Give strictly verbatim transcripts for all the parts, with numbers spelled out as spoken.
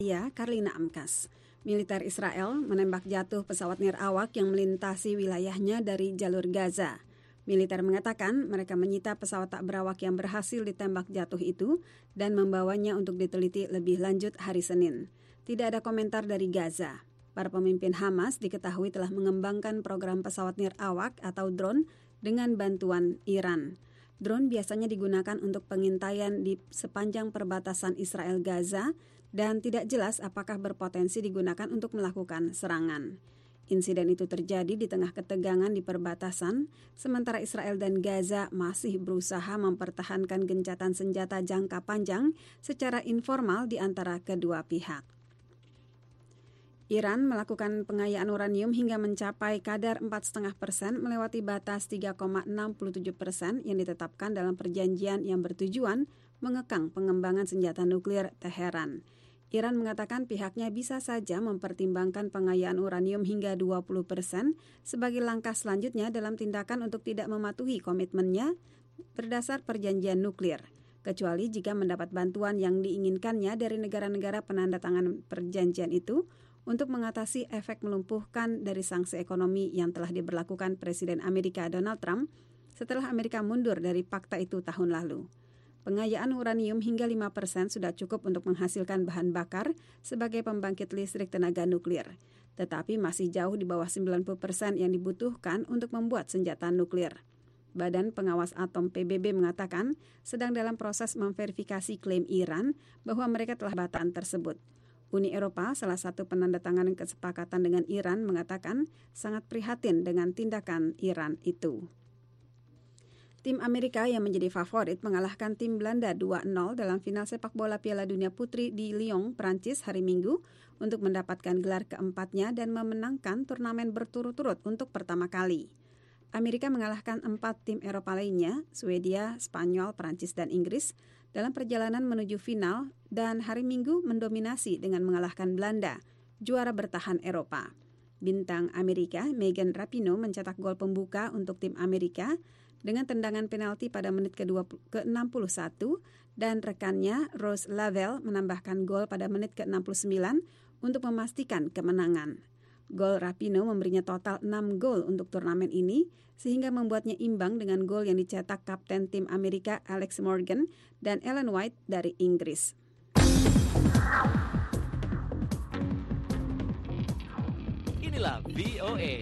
Ya, Karlina Amkas. Militer Israel menembak jatuh pesawat nirawak yang melintasi wilayahnya dari jalur Gaza. Militer mengatakan mereka menyita pesawat tak berawak yang berhasil ditembak jatuh itu dan membawanya untuk diteliti lebih lanjut hari Senin. Tidak ada komentar dari Gaza. Para pemimpin Hamas diketahui telah mengembangkan program pesawat nirawak atau drone dengan bantuan Iran. Drone biasanya digunakan untuk pengintaian di sepanjang perbatasan Israel-Gaza dan tidak jelas apakah berpotensi digunakan untuk melakukan serangan. Insiden itu terjadi di tengah ketegangan di perbatasan, sementara Israel dan Gaza masih berusaha mempertahankan gencatan senjata jangka panjang secara informal di antara kedua pihak. Iran melakukan pengayaan uranium hingga mencapai kadar empat koma lima persen melewati batas tiga koma enam tujuh persen yang ditetapkan dalam perjanjian yang bertujuan mengekang pengembangan senjata nuklir Teheran. Iran mengatakan pihaknya bisa saja mempertimbangkan pengayaan uranium hingga dua puluh persen sebagai langkah selanjutnya dalam tindakan untuk tidak mematuhi komitmennya berdasar perjanjian nuklir, kecuali jika mendapat bantuan yang diinginkannya dari negara-negara penandatangan perjanjian itu untuk mengatasi efek melumpuhkan dari sanksi ekonomi yang telah diberlakukan Presiden Amerika Donald Trump setelah Amerika mundur dari fakta itu tahun lalu. Pengayaan uranium hingga lima persen sudah cukup untuk menghasilkan bahan bakar sebagai pembangkit listrik tenaga nuklir, tetapi masih jauh di bawah sembilan puluh persen yang dibutuhkan untuk membuat senjata nuklir. Badan Pengawas Atom P B B mengatakan sedang dalam proses memverifikasi klaim Iran bahwa mereka telah bataan tersebut. Uni Eropa, salah satu penandatanganan kesepakatan dengan Iran, mengatakan sangat prihatin dengan tindakan Iran itu. Tim Amerika yang menjadi favorit mengalahkan tim Belanda dua nol dalam final sepak bola Piala Dunia Putri di Lyon, Prancis hari Minggu untuk mendapatkan gelar keempatnya dan memenangkan turnamen berturut-turut untuk pertama kali. Amerika mengalahkan empat tim Eropa lainnya, Swedia, Spanyol, Prancis, dan Inggris, dalam perjalanan menuju final dan hari Minggu mendominasi dengan mengalahkan Belanda, juara bertahan Eropa. Bintang Amerika, Megan Rapinoe mencetak gol pembuka untuk tim Amerika dengan tendangan penalti pada menit ke enam puluh satu dan rekannya Rose Lavelle menambahkan gol pada menit ke enam puluh sembilan untuk memastikan kemenangan. Gol Rapinoe memberinya total enam gol untuk turnamen ini sehingga membuatnya imbang dengan gol yang dicetak kapten tim Amerika Alex Morgan dan Ellen White dari Inggris. Inilah V O A.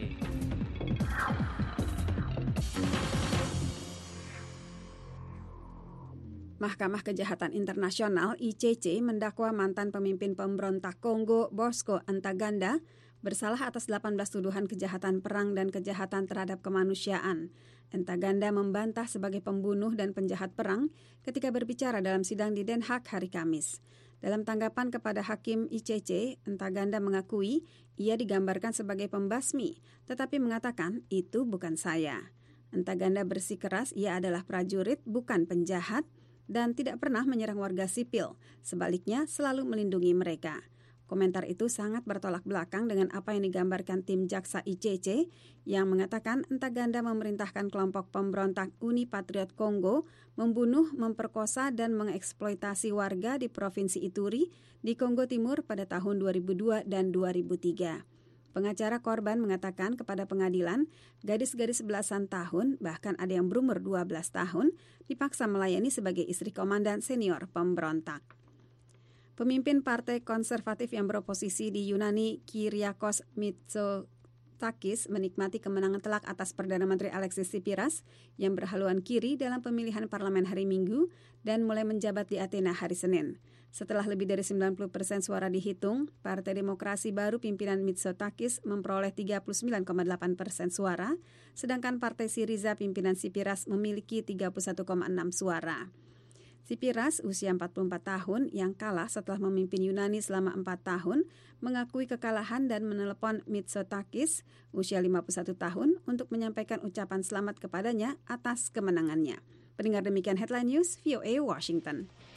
Mahkamah Kejahatan Internasional I C C mendakwa mantan pemimpin pemberontak Kongo Bosco Ntaganda bersalah atas delapan belas tuduhan kejahatan perang dan kejahatan terhadap kemanusiaan. Ntaganda membantah sebagai pembunuh dan penjahat perang ketika berbicara dalam sidang di Den Haag hari Kamis. Dalam tanggapan kepada Hakim I C C, Ntaganda mengakui ia digambarkan sebagai pembasmi, tetapi mengatakan itu bukan saya. Ntaganda bersikeras ia adalah prajurit bukan penjahat dan tidak pernah menyerang warga sipil, sebaliknya selalu melindungi mereka. Komentar itu sangat bertolak belakang dengan apa yang digambarkan tim jaksa I C C yang mengatakan Ntaganda memerintahkan kelompok pemberontak Uni Patriot Kongo membunuh, memperkosa, dan mengeksploitasi warga di Provinsi Ituri di Kongo Timur pada tahun dua ribu dua dan dua ribu tiga. Pengacara korban mengatakan kepada pengadilan, gadis-gadis belasan tahun, bahkan ada yang berumur dua belas tahun, dipaksa melayani sebagai istri komandan senior pemberontak. Pemimpin Partai Konservatif yang beroposisi di Yunani, Kyriakos Mitsotakis, menikmati kemenangan telak atas Perdana Menteri Alexis Tsipras yang berhaluan kiri dalam pemilihan parlemen hari Minggu dan mulai menjabat di Athena hari Senin. Setelah lebih dari sembilan puluh persen suara dihitung, Partai Demokrasi Baru pimpinan Mitsotakis memperoleh tiga puluh sembilan koma delapan persen suara, sedangkan Partai Syriza pimpinan Tsipras memiliki tiga puluh satu koma enam suara. Tsipras, usia empat puluh empat tahun, yang kalah setelah memimpin Yunani selama empat tahun, mengakui kekalahan dan menelepon Mitsotakis, usia lima puluh satu tahun, untuk menyampaikan ucapan selamat kepadanya atas kemenangannya. Pendengar demikian Headline News, V O A Washington.